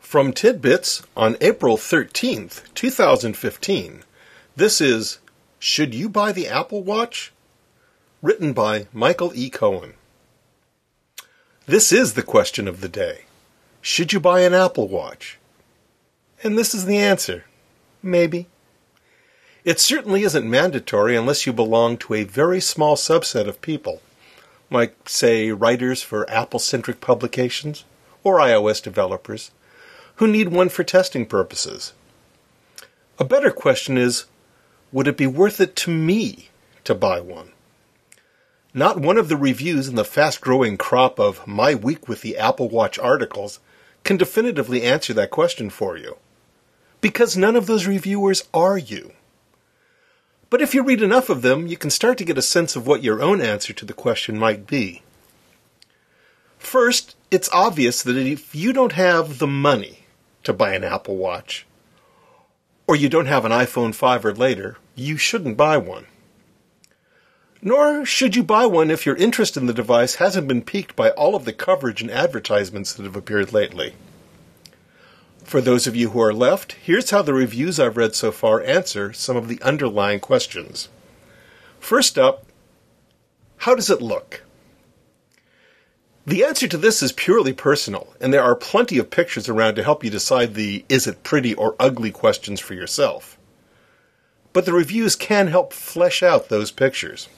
From Tidbits on April 13th, 2015, this is Should You Buy the Apple Watch? Written by Michael E. Cohen. This is the question of the day. Should you buy an Apple Watch? And this is the answer. Maybe. It certainly isn't mandatory unless you belong to a very small subset of people, like, say, writers for Apple-centric publications or iOS developers, who need one for testing purposes. A better question is, would it be worth it to me to buy one? Not one of the reviews in the fast-growing crop of My Week with the Apple Watch articles can definitively answer that question for you, because none of those reviewers are you. But if you read enough of them, you can start to get a sense of what your own answer to the question might be. First, it's obvious that if you don't have the money to buy an Apple Watch, or you don't have an iPhone 5 or later, you shouldn't buy one. Nor should you buy one if your interest in the device hasn't been piqued by all of the coverage and advertisements that have appeared lately. For those of you who are left, here's how the reviews I've read so far answer some of the underlying questions. First up, how does it look? The answer to this is purely personal, and there are plenty of pictures around to help you decide the is it pretty or ugly questions for yourself. But the reviews can help flesh out those pictures.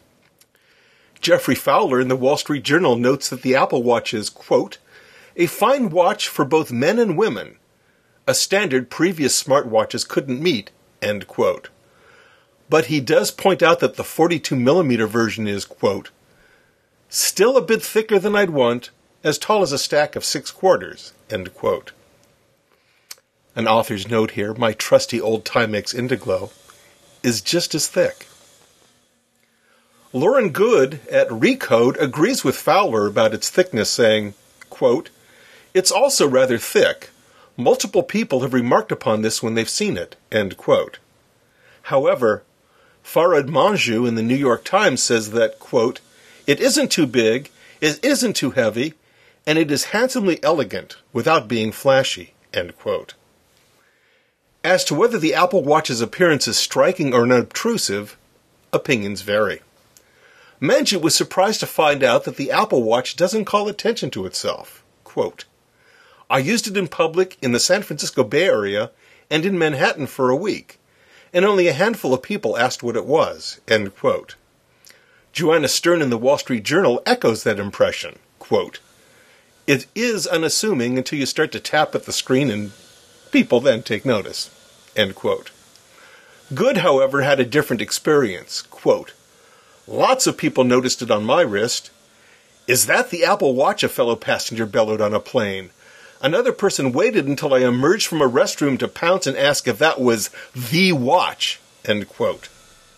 Jeffrey Fowler in the Wall Street Journal notes that the Apple Watch is, quote, a fine watch for both men and women, a standard previous smartwatches couldn't meet, end quote. But he does point out that the 42mm version is, quote, still a bit thicker than I'd want, as tall as a stack of 6 quarters, end quote. An author's note here, my trusty old Timex Indiglo, is just as thick. Lauren Good at Recode agrees with Fowler about its thickness, saying, quote, it's also rather thick. Multiple people have remarked upon this when they've seen it, end quote. However, Farad Manjoo in the New York Times says that, quote, it isn't too big, it isn't too heavy, and it is handsomely elegant without being flashy, end quote. As to whether the Apple Watch's appearance is striking or unobtrusive, opinions vary. Manjoo was surprised to find out that the Apple Watch doesn't call attention to itself. Quote, I used it in public in the San Francisco Bay Area and in Manhattan for a week, and only a handful of people asked what it was, end quote. Joanna Stern in the Wall Street Journal echoes that impression. Quote, it is unassuming until you start to tap at the screen and people then take notice, end quote. Good, however, had a different experience. Quote, lots of people noticed it on my wrist. Is that the Apple Watch? A fellow passenger bellowed on a plane. Another person waited until I emerged from a restroom to pounce and ask if that was the watch, end quote.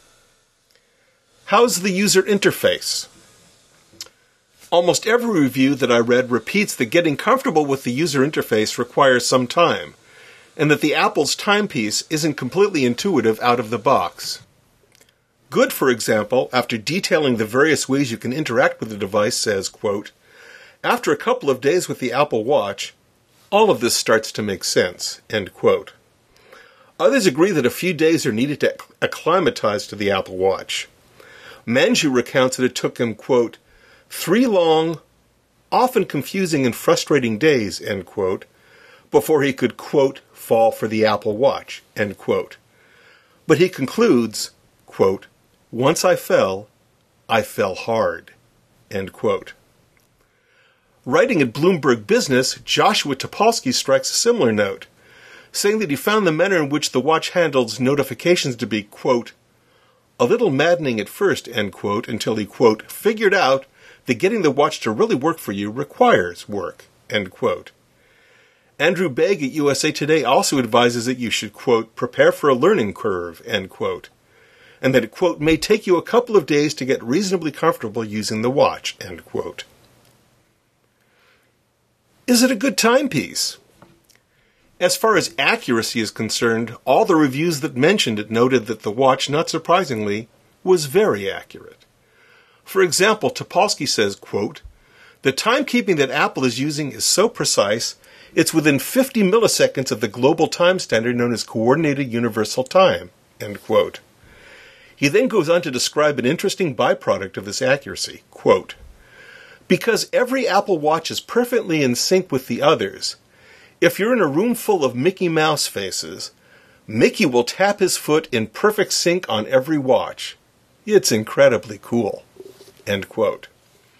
How's the user interface? Almost every review that I read repeats that getting comfortable with the user interface requires some time, and that the Apple's timepiece isn't completely intuitive out of the box. Good, for example, after detailing the various ways you can interact with the device, says, quote, after a couple of days with the Apple Watch, all of this starts to make sense, end quote. Others agree that a few days are needed to acclimatize to the Apple Watch. Manjoo recounts that it took him, quote, 3 long, often confusing and frustrating days, end quote, before he could, quote, fall for the Apple Watch, end quote. But he concludes, quote, once I fell hard, end quote. Writing at Bloomberg Business, Joshua Topolsky strikes a similar note, saying that he found the manner in which the watch handles notifications to be, quote, a little maddening at first, end quote, until he, quote, figured out that getting the watch to really work for you requires work, end quote. Andrew Begg at USA Today also advises that you should, quote, prepare for a learning curve, end quote, and that it, quote, may take you a couple of days to get reasonably comfortable using the watch, end quote. Is it a good timepiece? As far as accuracy is concerned, all the reviews that mentioned it noted that the watch, not surprisingly, was very accurate. For example, Topolsky says, quote, The timekeeping that Apple is using is so precise, it's within 50 milliseconds of the global time standard known as Coordinated Universal Time, end quote. He then goes on to describe an interesting byproduct of this accuracy, quote, because every Apple Watch is perfectly in sync with the others, if you're in a room full of Mickey Mouse faces, Mickey will tap his foot in perfect sync on every watch. It's incredibly cool, end quote.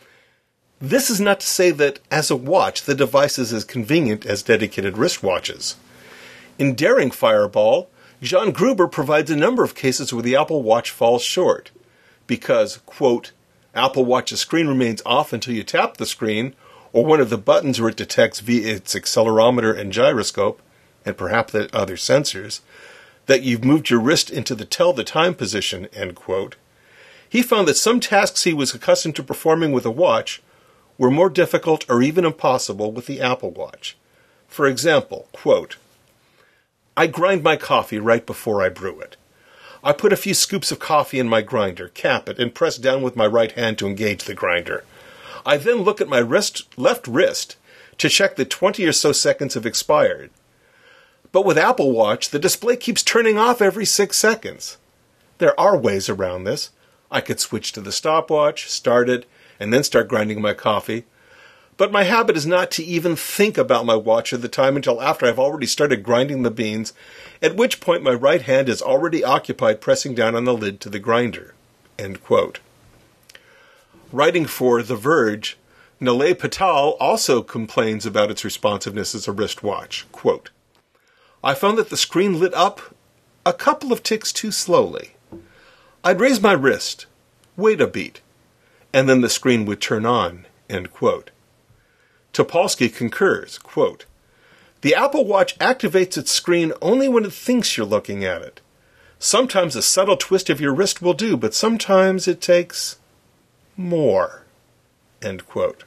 This is not to say that, as a watch, the device is as convenient as dedicated wristwatches. In Daring Fireball, John Gruber provides a number of cases where the Apple Watch falls short, because, quote, Apple Watch's screen remains off until you tap the screen, or one of the buttons where it detects via its accelerometer and gyroscope, and perhaps the other sensors, that you've moved your wrist into the tell the time position, end quote. He found that some tasks he was accustomed to performing with a watch were more difficult or even impossible with the Apple Watch. For example, quote, I grind my coffee right before I brew it. I put a few scoops of coffee in my grinder, cap it, and press down with my right hand to engage the grinder. I then look at my left wrist to check that 20 or so seconds have expired. But with Apple Watch, the display keeps turning off every 6 seconds. There are ways around this. I could switch to the stopwatch, start it, and then start grinding my coffee. But my habit is not to even think about my watch at the time until after I've already started grinding the beans, at which point my right hand is already occupied pressing down on the lid to the grinder, end quote. Writing for The Verge, Nilay Patel also complains about its responsiveness as a wristwatch. Quote, I found that the screen lit up a couple of ticks too slowly. I'd raise my wrist, wait a beat, and then the screen would turn on, end quote. Topolsky concurs, quote, the Apple Watch activates its screen only when it thinks you're looking at it. Sometimes a subtle twist of your wrist will do, but sometimes it takes more, end quote.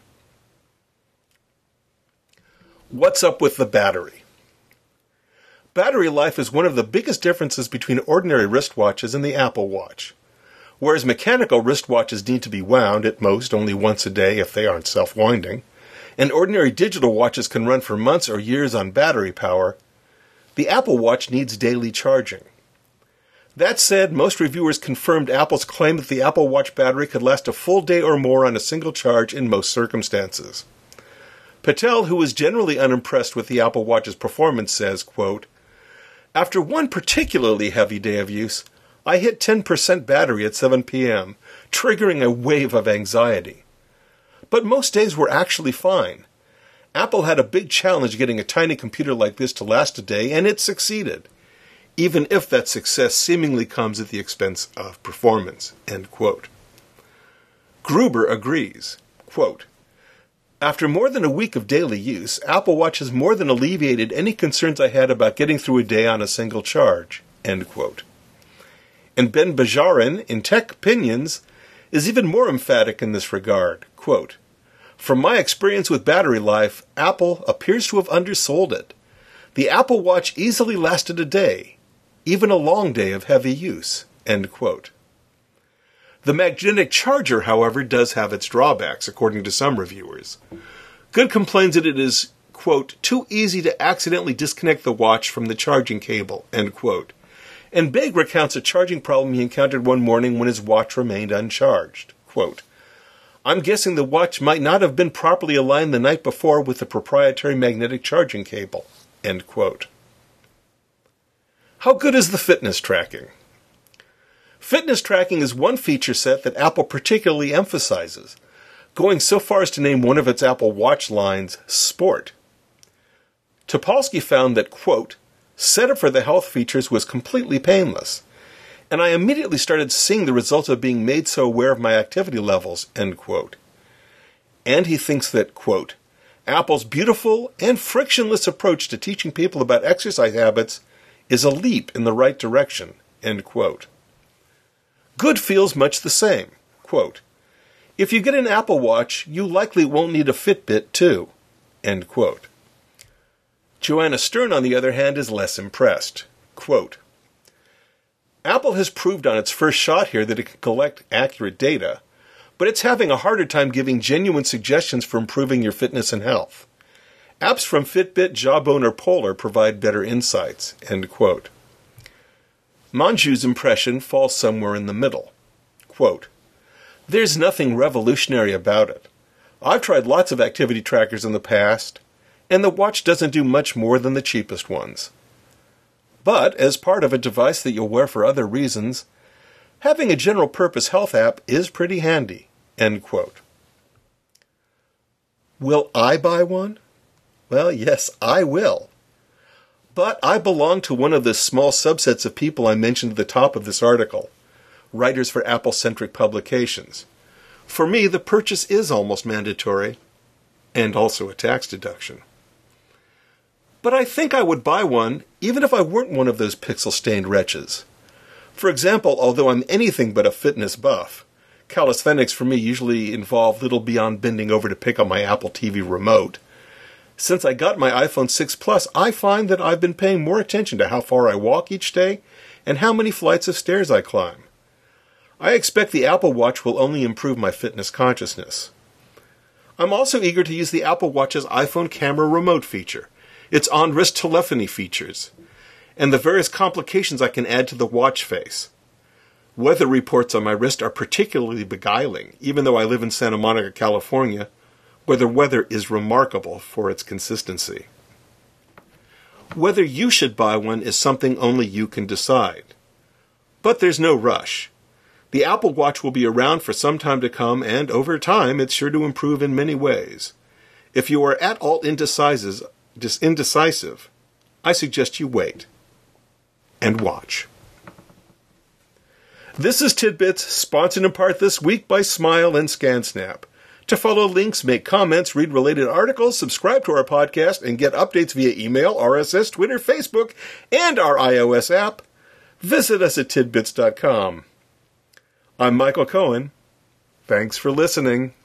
What's up with the battery? Battery life is one of the biggest differences between ordinary wristwatches and the Apple Watch. Whereas mechanical wristwatches need to be wound at most only once a day if they aren't self-winding, and ordinary digital watches can run for months or years on battery power, the Apple Watch needs daily charging. That said, most reviewers confirmed Apple's claim that the Apple Watch battery could last a full day or more on a single charge in most circumstances. Patel, who was generally unimpressed with the Apple Watch's performance, says, quote, after one particularly heavy day of use, I hit 10% battery at 7 p.m., triggering a wave of anxiety. But most days were actually fine. Apple had a big challenge getting a tiny computer like this to last a day, and it succeeded, even if that success seemingly comes at the expense of performance, end quote. Gruber agrees, quote, after more than a week of daily use, Apple Watch has more than alleviated any concerns I had about getting through a day on a single charge, end quote. And Ben Bajarin, in Tech Opinions, is even more emphatic in this regard, quote, from my experience with battery life, Apple appears to have undersold it. The Apple Watch easily lasted a day, even a long day of heavy use, end quote. The magnetic charger, however, does have its drawbacks, according to some reviewers. Good complains that it is, quote, too easy to accidentally disconnect the watch from the charging cable, end quote. And Beg recounts a charging problem he encountered one morning when his watch remained uncharged, quote, I'm guessing the watch might not have been properly aligned the night before with the proprietary magnetic charging cable, end quote. How good is the fitness tracking? Fitness tracking is one feature set that Apple particularly emphasizes, going so far as to name one of its Apple Watch lines Sport. Topolsky found that, quote, setup for the health features was completely painless, and I immediately started seeing the results of being made so aware of my activity levels, end quote. And he thinks that, quote, Apple's beautiful and frictionless approach to teaching people about exercise habits is a leap in the right direction, end quote. Good feels much the same. Quote, if you get an Apple Watch, you likely won't need a Fitbit too, end quote. Joanna Stern, on the other hand, is less impressed. Quote, Apple has proved on its first shot here that it can collect accurate data, but it's having a harder time giving genuine suggestions for improving your fitness and health. Apps from Fitbit, Jawbone, or Polar provide better insights." End quote. Manju's impression falls somewhere in the middle. Quote, "There's nothing revolutionary about it. I've tried lots of activity trackers in the past, and the watch doesn't do much more than the cheapest ones. But, as part of a device that you'll wear for other reasons, having a general-purpose health app is pretty handy." End quote. Will I buy one? Well, yes, I will. But I belong to one of the small subsets of people I mentioned at the top of this article, writers for Apple-centric publications. For me, the purchase is almost mandatory, and also a tax deduction. But I think I would buy one even if I weren't one of those pixel-stained wretches. For example, although I'm anything but a fitness buff, calisthenics for me usually involve little beyond bending over to pick up my Apple TV remote. Since I got my iPhone 6 Plus, I find that I've been paying more attention to how far I walk each day and how many flights of stairs I climb. I expect the Apple Watch will only improve my fitness consciousness. I'm also eager to use the Apple Watch's iPhone camera remote feature, its on-wrist telephony features, and the various complications I can add to the watch face. Weather reports on my wrist are particularly beguiling, even though I live in Santa Monica, California, where the weather is remarkable for its consistency. Whether you should buy one is something only you can decide. But there's no rush. The Apple Watch will be around for some time to come, and over time it's sure to improve in many ways. If you are at all indecisive, I suggest you wait and watch. This is Tidbits, sponsored in part this week by Smile and ScanSnap. To follow links, make comments, read related articles, subscribe to our podcast, and get updates via email, RSS, Twitter, Facebook, and our iOS app, visit us at tidbits.com. I'm Michael Cohen. Thanks for listening.